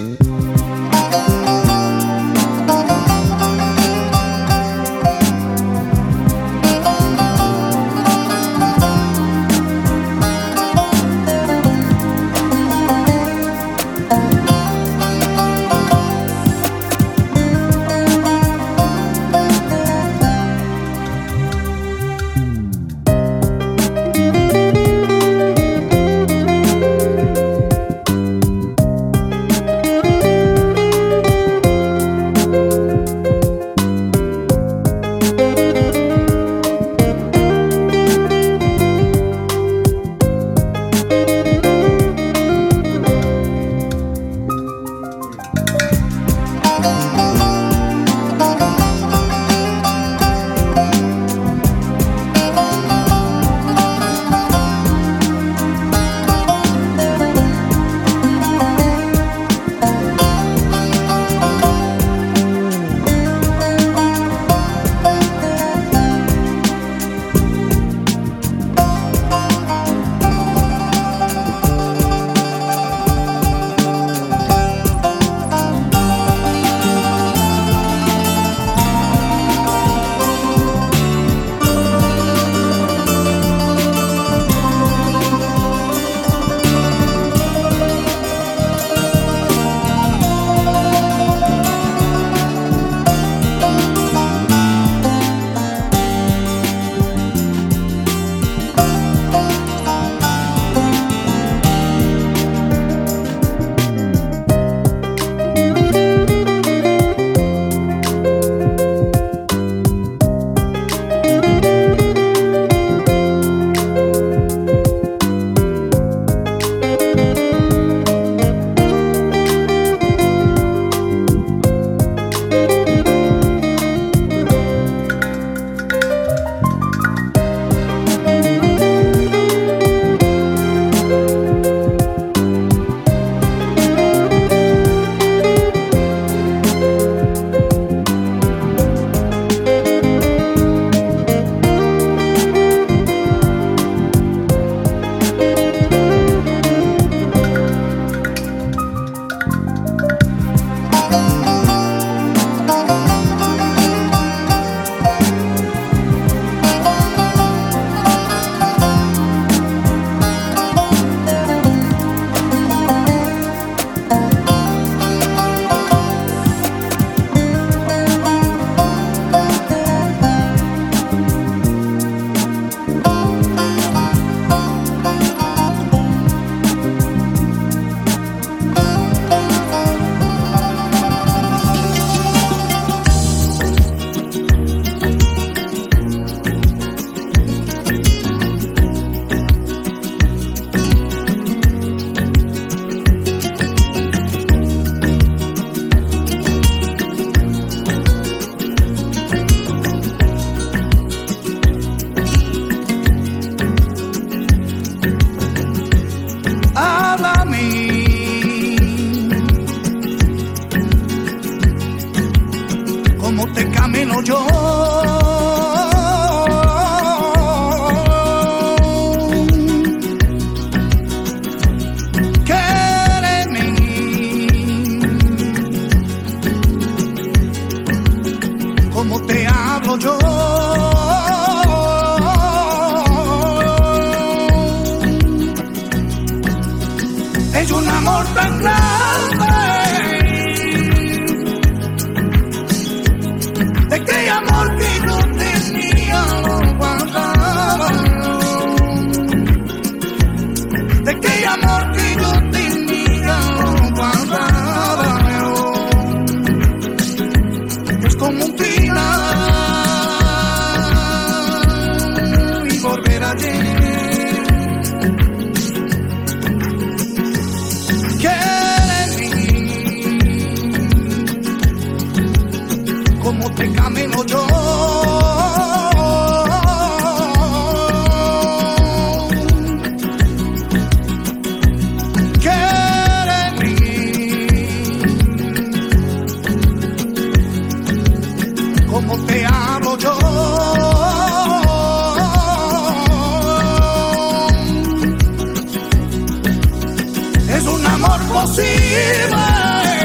Es un amor posible.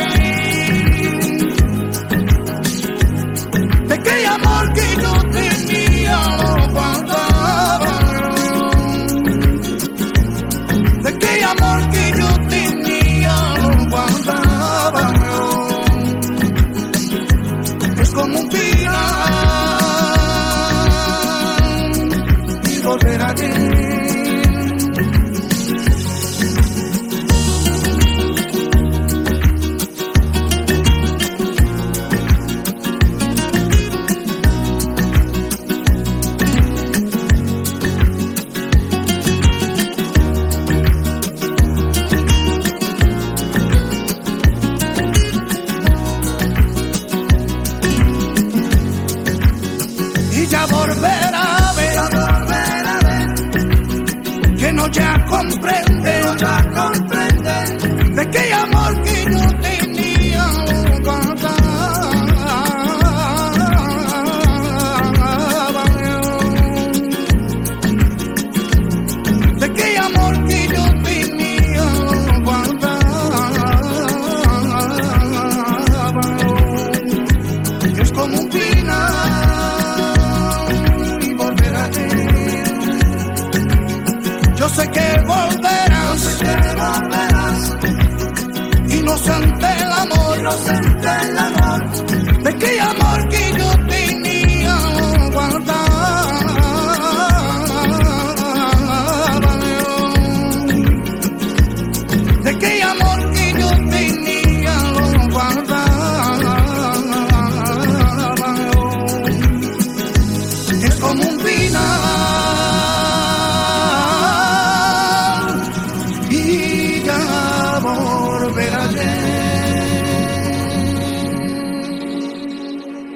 inocente el amor, de aquel amor que yo tenía guardado, de aquel amor que yo tenía guardado. Es como un final y ya volverá.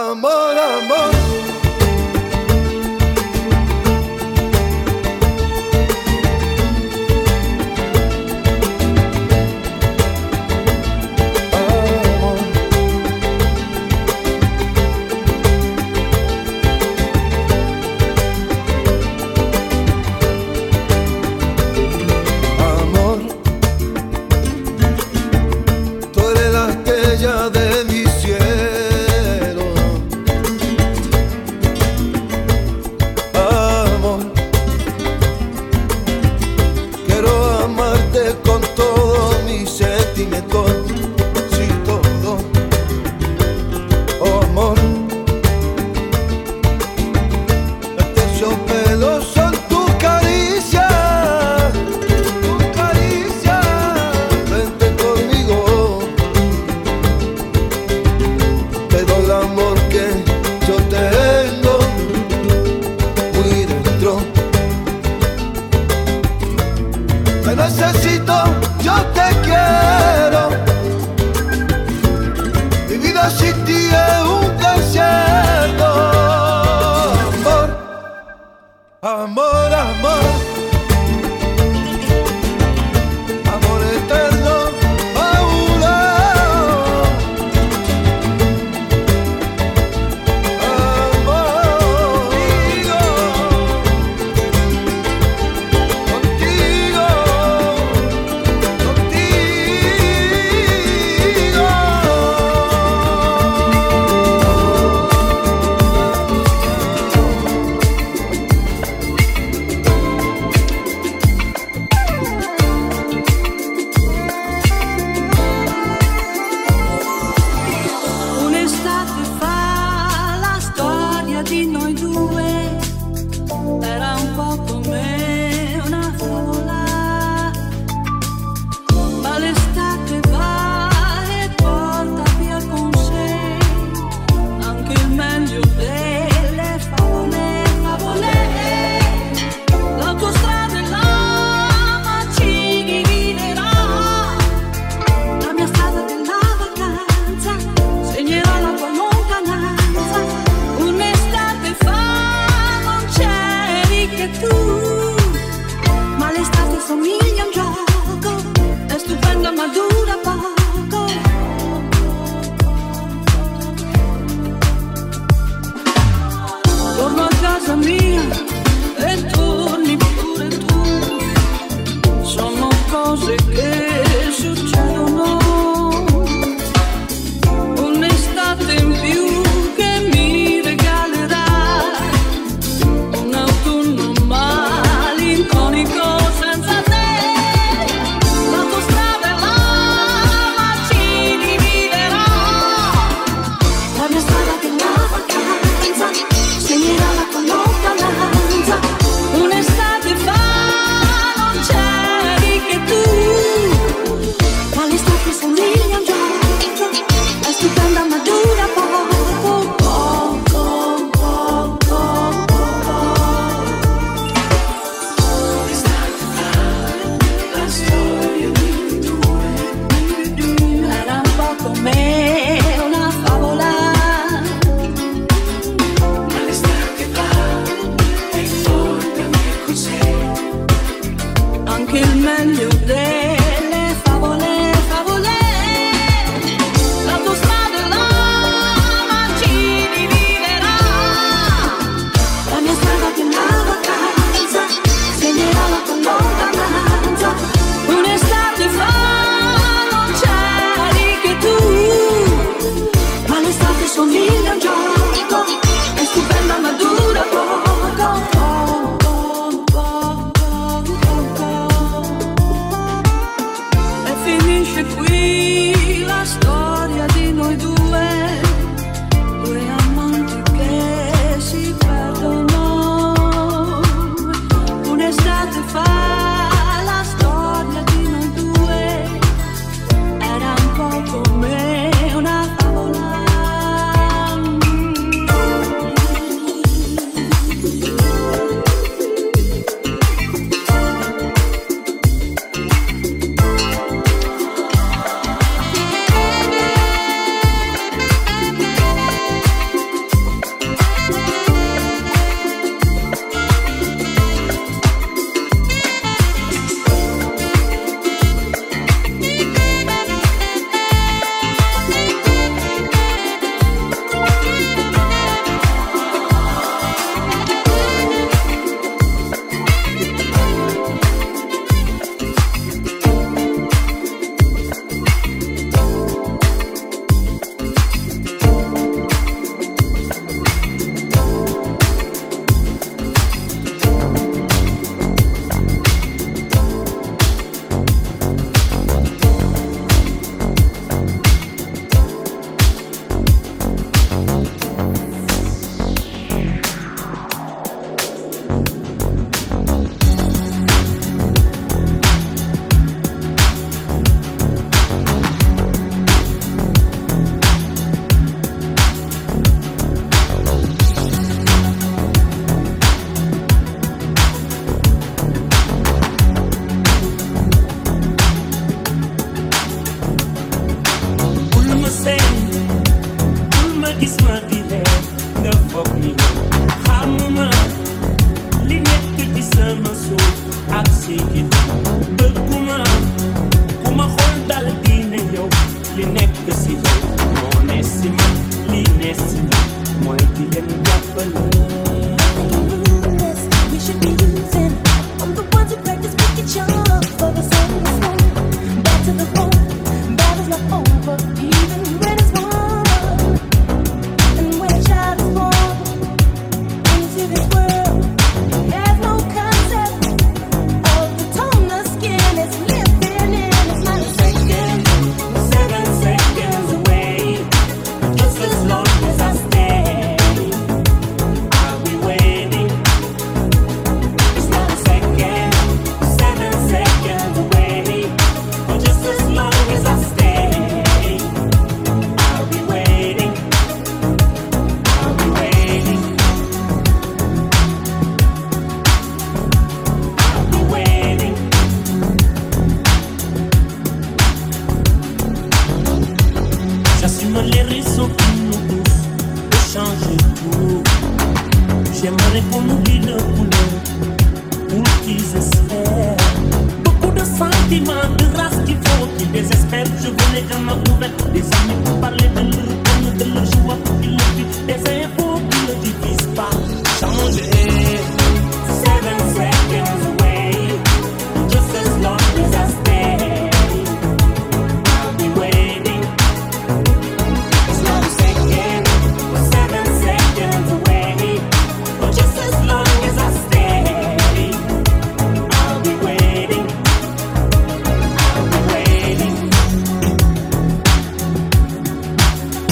Amor, amor. sama suuf ak sigi bëgguma ku ma xool dal dina yow li nekk si yow moo ne si man li ne si man mooy di leen jàppale. We should be using. I'm the ones who practice wicked charms for the sun is warm. Back to the bone, battle's not over, even when it's won. And when a child is born into this world, has no concept of the tone the skin is living in. It's not a second, 7 seconds away, just as long as I stay, I'll be waiting. It's not a second, 7 seconds away, but just as long as I stay, I'll be waiting. I'll be waiting. I'll be waiting. J'assume les raisons qui nous poussent de changer tout. J'aimerais qu'on oublie le couleur pour qu'ils espèrent. Beaucoup de sentiments, de race qu'il faut qu'ils désespèrent. Je veux les gamins ouverts, des amis pour parler de leur peine, de leur joie pour qu'ils le vivent. Des infos qui ne divisent pas. Changer. 7 seconds away, just as long as I stay, I'll be waiting. It's not a second, 7 seconds away, but just as long as I stay, I'll be waiting. I'll be waiting.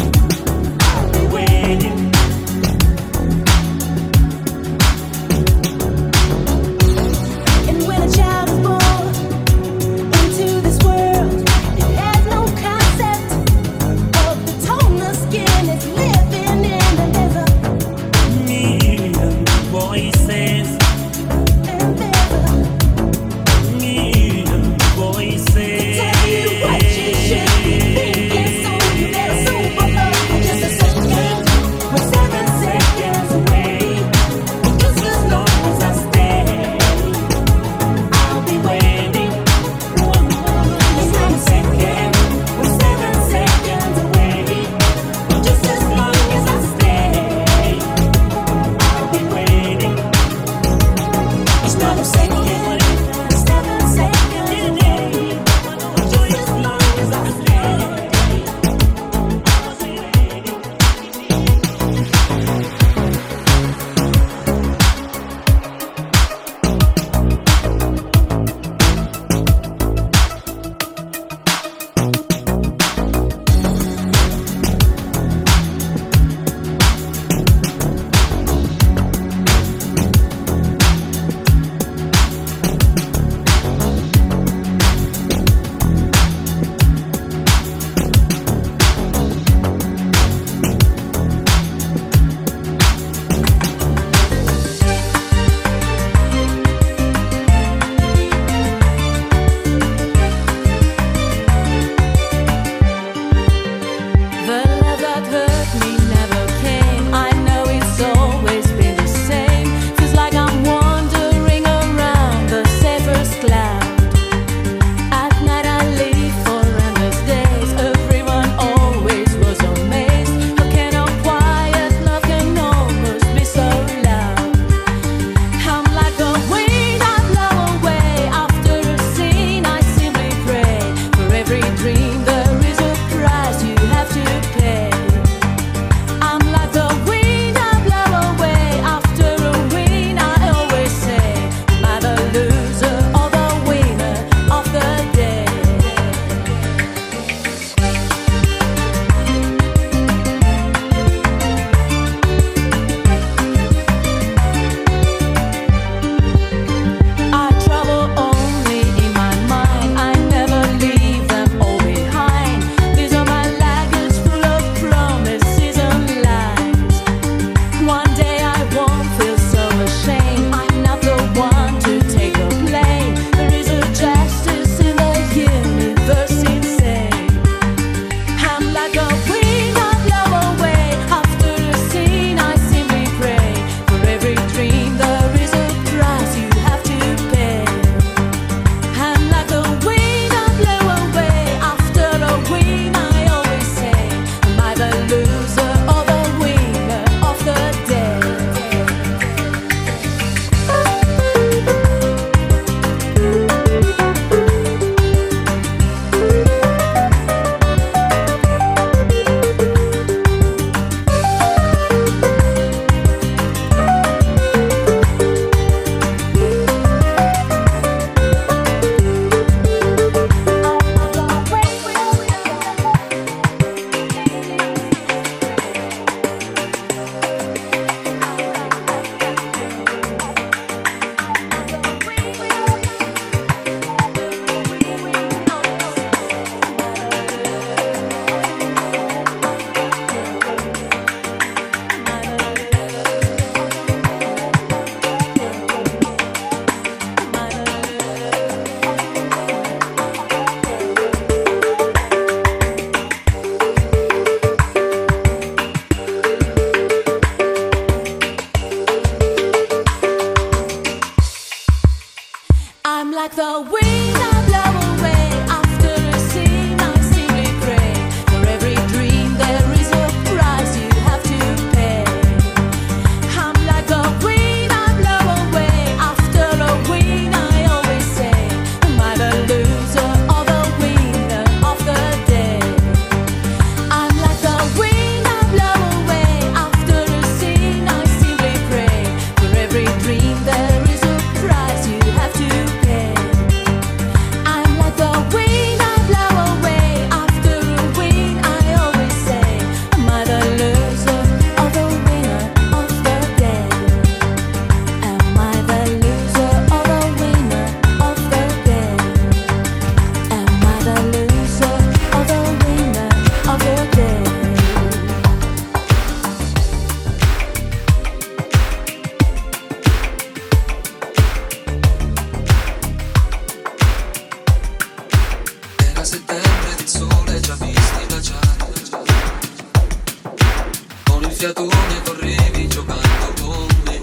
fiatone correvi giocando con me.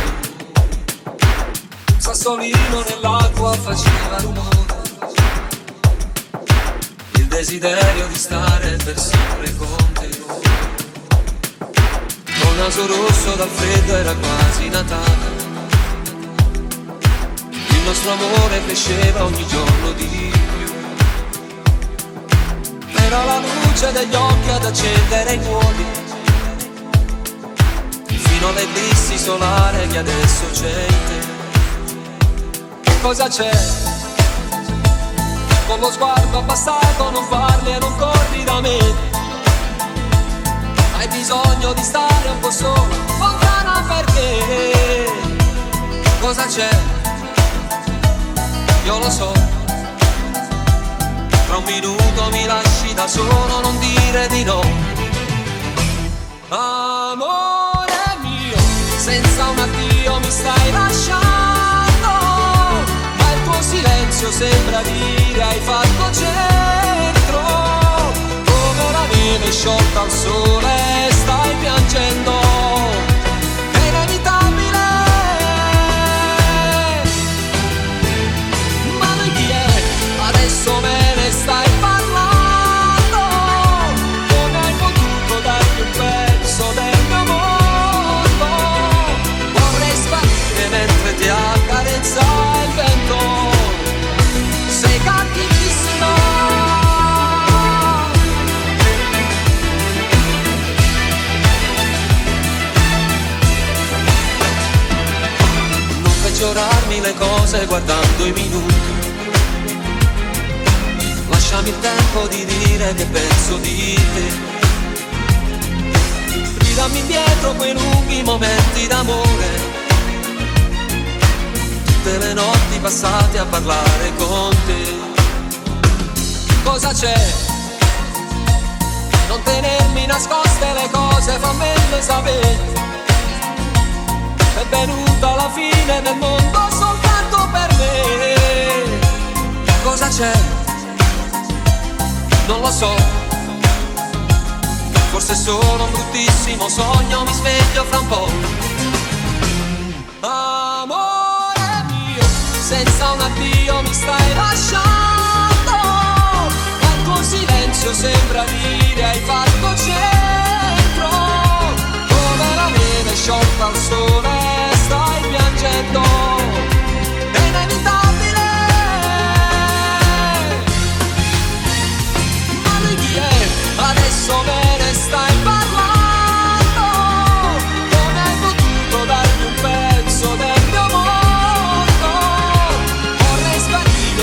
Un sassolino nell'acqua faceva rumore, il desiderio di stare per sempre con te. Col naso rosso dal freddo era quasi Natale, il nostro amore cresceva ogni giorno di più. Era la luce degli occhi ad accendere i cuori, fino all'eclissi solare che adesso c'è in te. Cosa c'è? Con lo sguardo abbassato non parli e non corri da me. Hai bisogno di stare un po' sola, lontana perché? Cosa c'è? Io lo so. Tra un minuto mi lasci da solo, non dire di no. Amore mio, senza un addio mi stai lasciando, ma il tuo silenzio sembra dire hai fatto centro. Come la neve sciolta al sole stai piangendo, è inevitabile. Ma lui chi è? Adesso me ne stai parlando. Come hai potuto darmi un pezzo del mio mondo? Vorrei sparire mentre ti accarezza il vento. Sei cattivissima. Non peggiorarmi le cose guardando i minuti, lasciami il tempo di dire che penso di te. Ridammi indietro quei lunghi momenti d'amore, tutte le notti passate a parlare con te. Cosa c'è? Non tenermi nascoste le cose, fammele sapere. È venuta la fine del mondo soltanto per me. Cosa c'è? Non lo so, forse è solo un bruttissimo sogno, mi sveglio fra un po'. Amore mio, senza un addio mi stai lasciando, ma il tuo silenzio sembra dire hai fatto centro. Come la neve sciolta al sole stai piangendo, è inevitabile. Adesso me ne stai parlando, come hai potuto darmi un pezzo del mio mondo? Vorrei sparire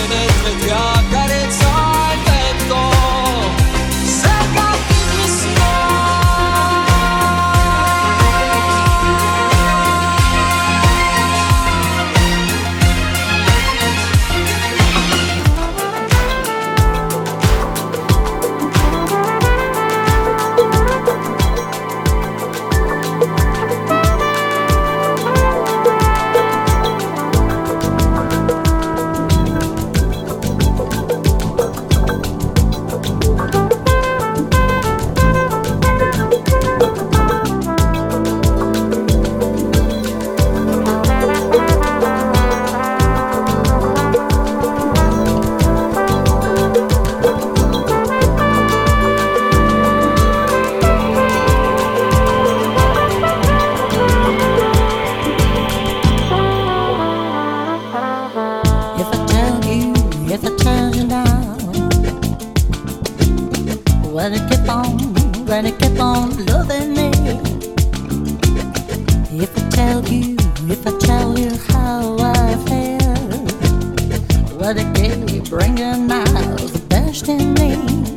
If I tell you how I feel, what it keep bringing out the best in me.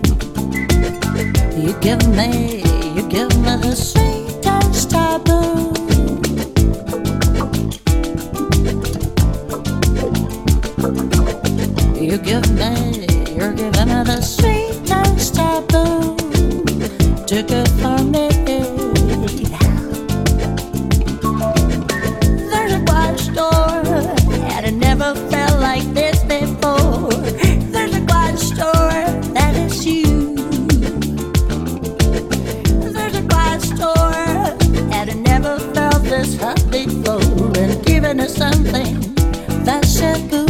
You give me the sweetest taboo. You're giving me the sweetest taboo. Too good for me. There's a quiet store, and it never felt like this before. There's a quiet store, that is you. There's a quiet store, and it never felt this hot before. And giving us something that's taboo.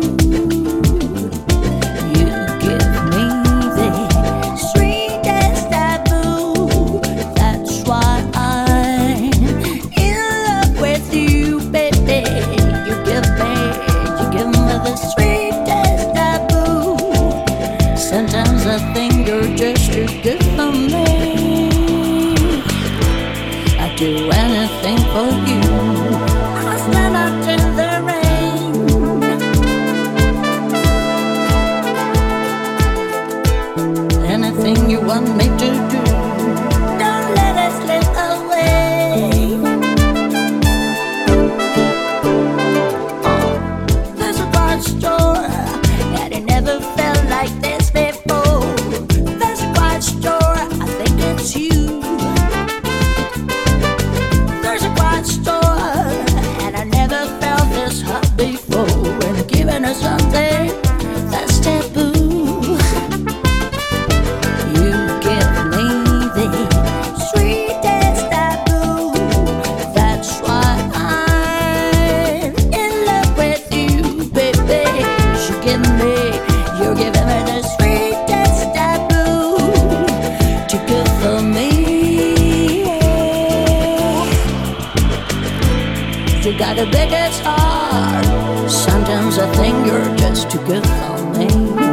Good for me. I'd do anything for you. I'll stand out in the rain. Anything you want me to do. Don't let it slip away. There's a bar store, and it never felt like this before. Store, I think it's you. There's a quiet store, and I never felt this hot before. And giving us something that's taboo. You give me the sweetest taboo. That's why I'm in love with you, baby. You're giving me the sweetest taboo. Too good for me. You got the biggest heart. Sometimes I think you're just too good for me.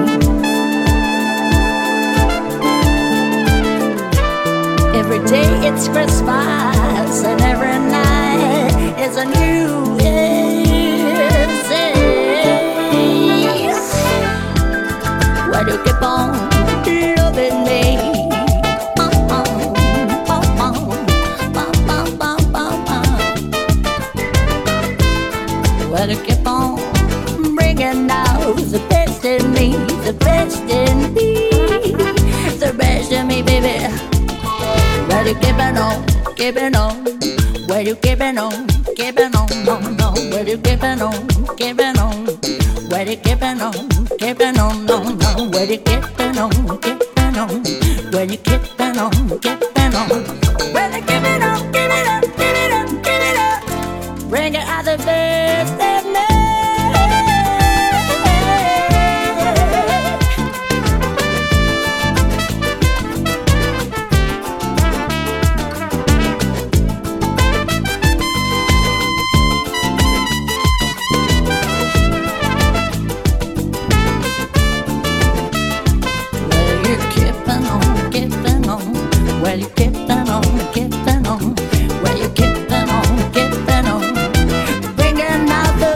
Every day it's Christmas, and every night is a new Year's Eve. Why do you keep on loving me? Why do you keep on bringing out the best in me, the best in me, the best in me, baby? Why do you keeping on, why do you keeping on, no, why do you keeping on, why do you keeping on, no, why do you keeping on, why do you keeping on, why do you keeping on, give it up, bring it out the best in me. Well, you keeping on, where you keeping on, bringing out the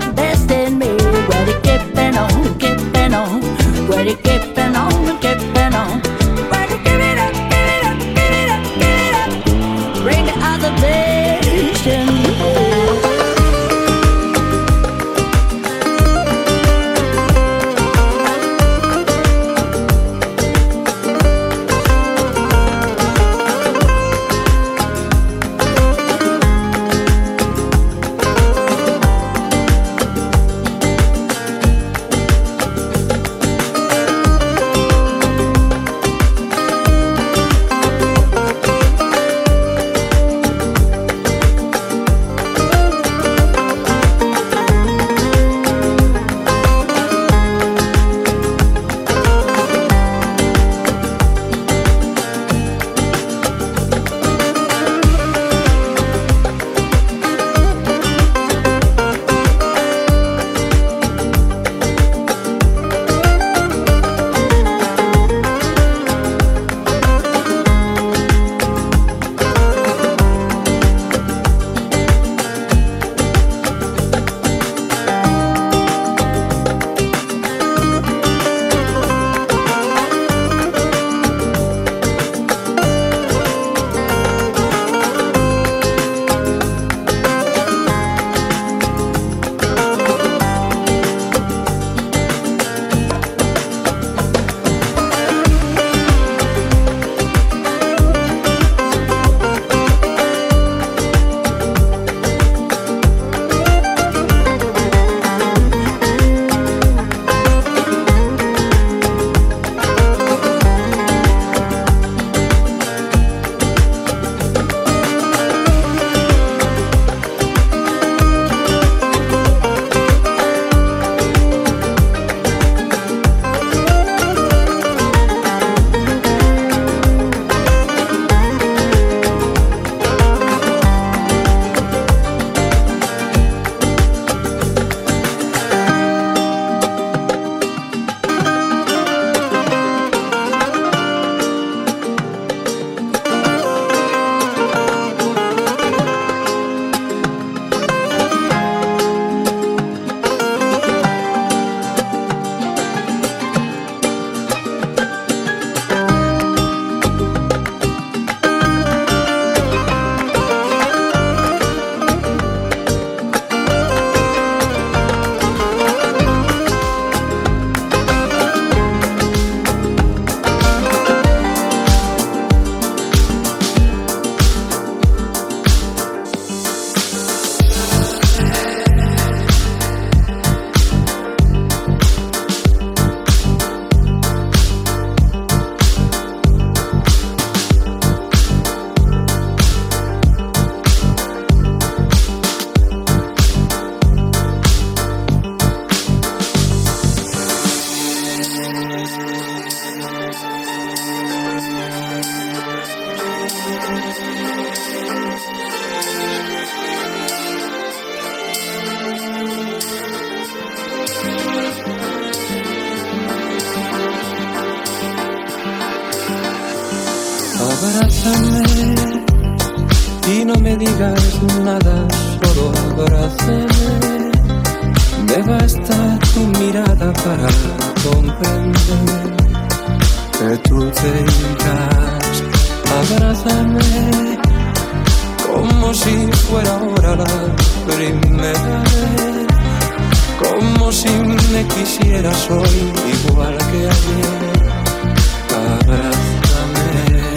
digas nada, solo abrázame. Me basta tu mirada para comprender que tú te irás. Abrázame como si fuera ahora la primera vez, como si me quisieras hoy igual que ayer. Abrázame.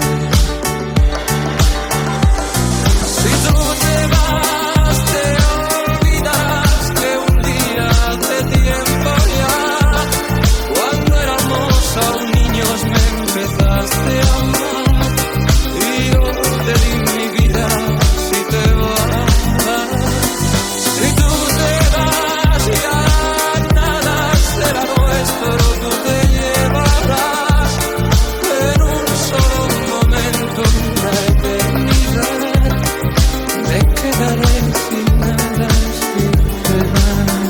Si tú te vas, te olvidarás que un día hace tiempo ya, cuando éramos aún niños, me empezaste a amar y yo te di mi vida. Si te vas, si tú te vas, ya nada será nuestro, tú te llevarás en un solo momento una eternidad. Me quedaré sin nada si te vas.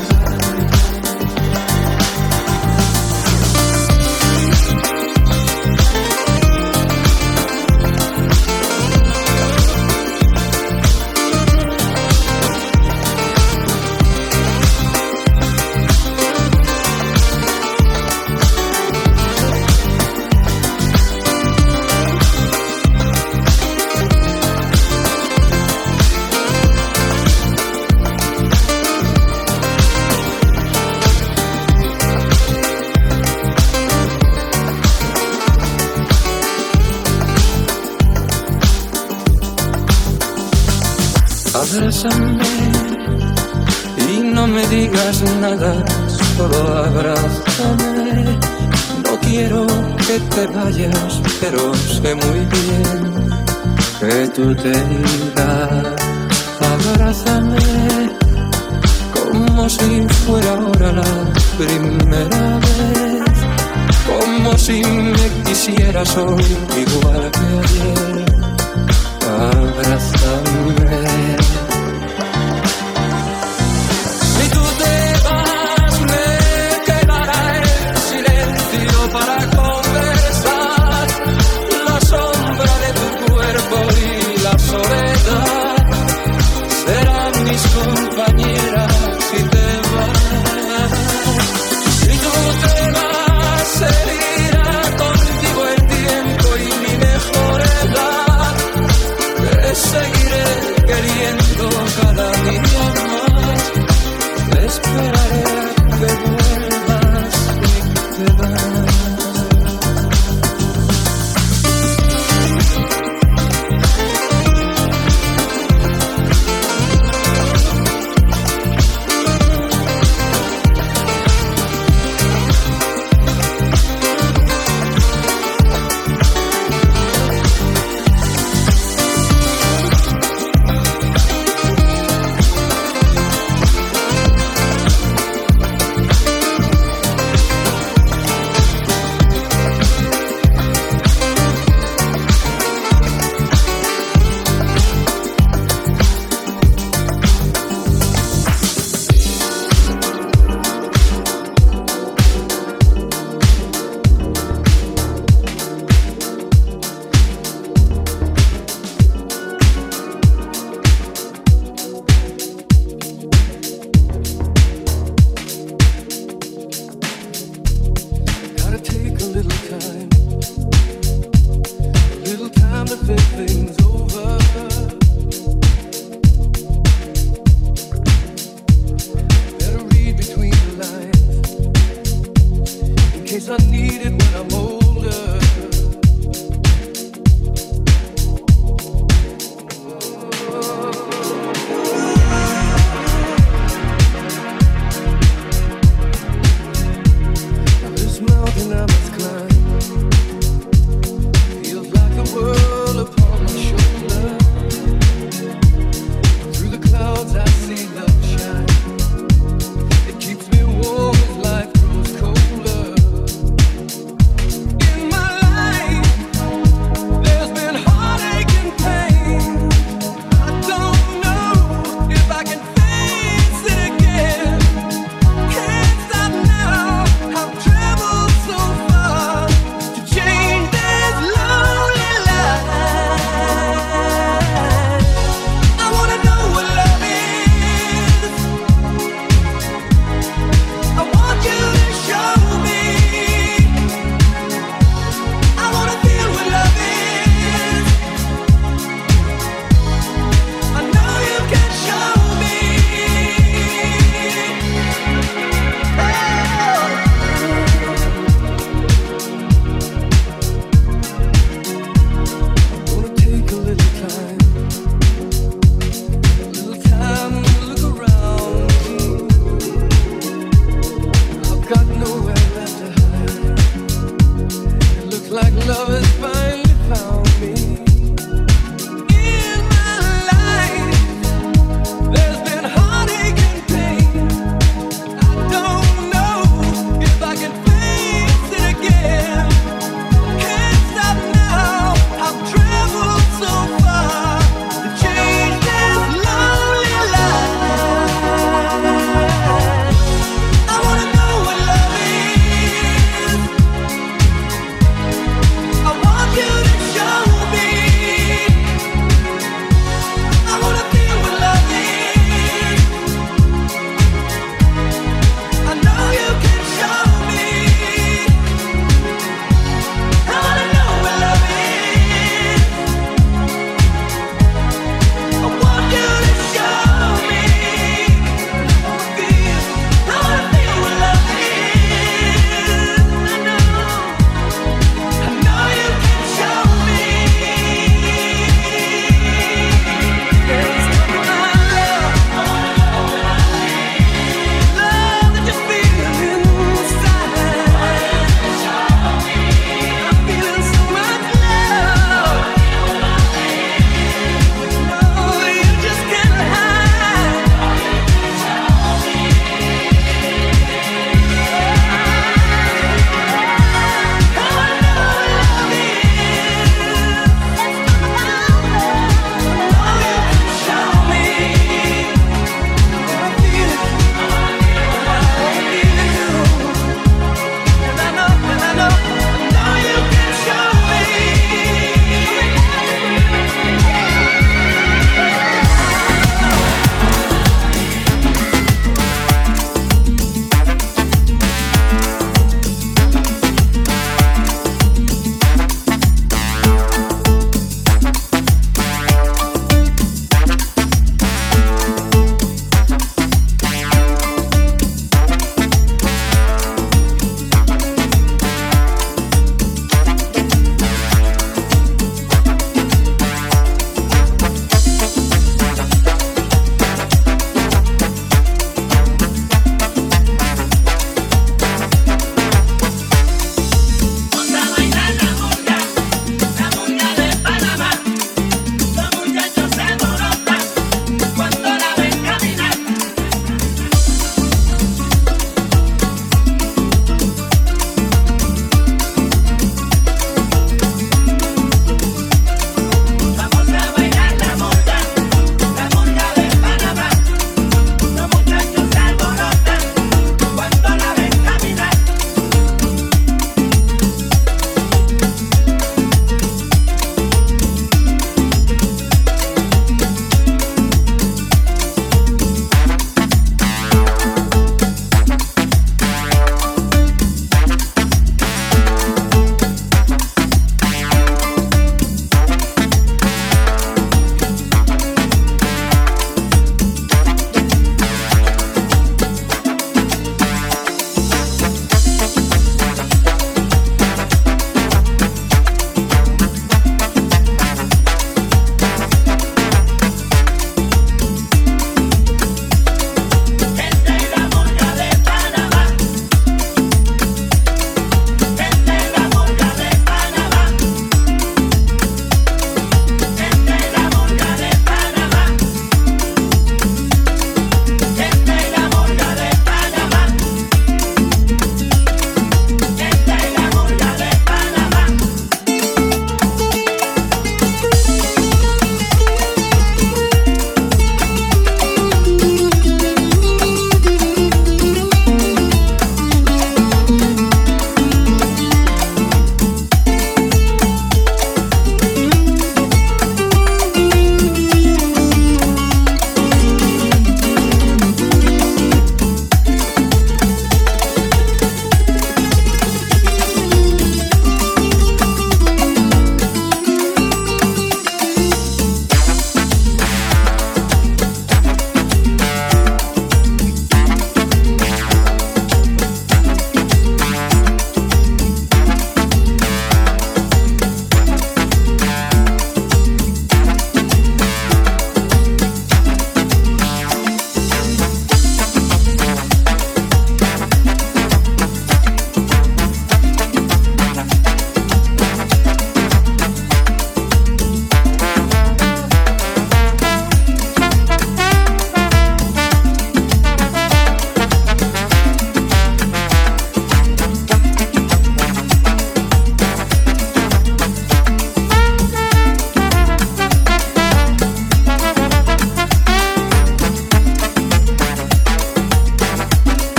Abrázame y no me digas nada, solo abrázame. No quiero que te vayas, pero sé muy bien que tú te irás. Abrázame como si fuera ahora la primera vez, como si me quisieras hoy igual que ayer. Abrázame. Si tú te vas, me quedará el silencio para conversar, la sombra de tu cuerpo y la soledad serán mis compañeras. Si te vas, si tú te vas, seguirá contigo el tiempo y mi mejor edad. Te seguiré queriendo cada día más. Te esperaré a que vuelvas y te vas. I need it when I'm